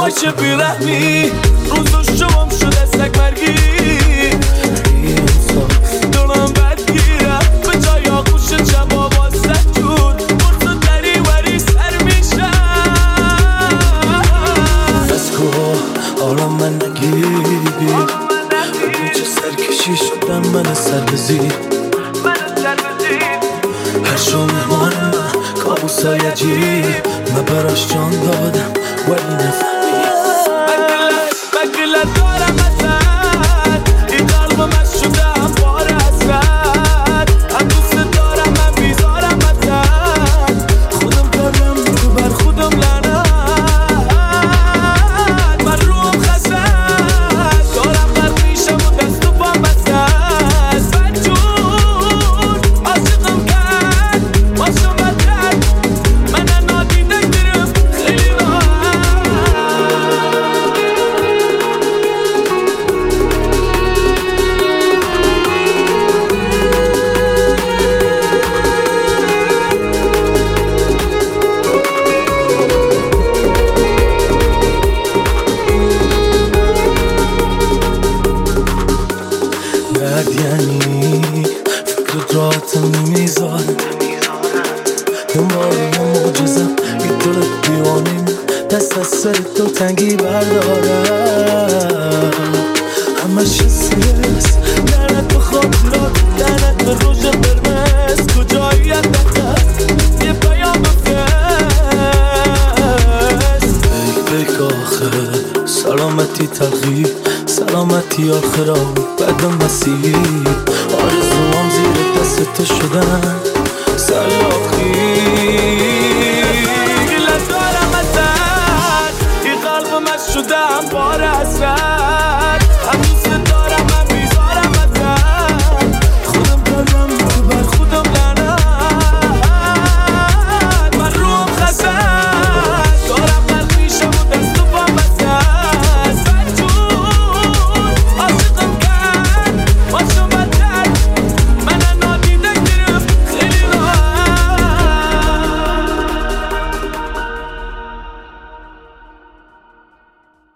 چه بیرحمی روزو شمام شده سگ مرگی دلم بدگیرم به جای آغوش شبا واسه جون برزو دری وری سر میشم از کوه آرام من نگیری ببین چه سرکشی شدم من سر بزید هر شو مهمانم کابوسای عجیب من براش جان دادم ولی نفهمید مگلت دارم ازت این قلب من شده همواره حسرت هم دوست دارم من بیزارم ازت خودم کردم رو بر خودم لعنت من روم خسته دارم غرق میشم و دست و پام بسته بدجون عاشقم کرد باشم بدرد من نادیده گیرم خیلی مرد یعنی فکر راحتم نمیذارم دنبال یه معجزم یه دل دیوانیم دست از سر تو تنگی بردارم همش سیرست لعنت به خاطرات لعنت به روژ قرمز کجایی عدتت یه پیام بفرست بیک آخر سلامتی تلخی سلامتی آخرا بعد مسیر آرزوام زیر دست تو شدن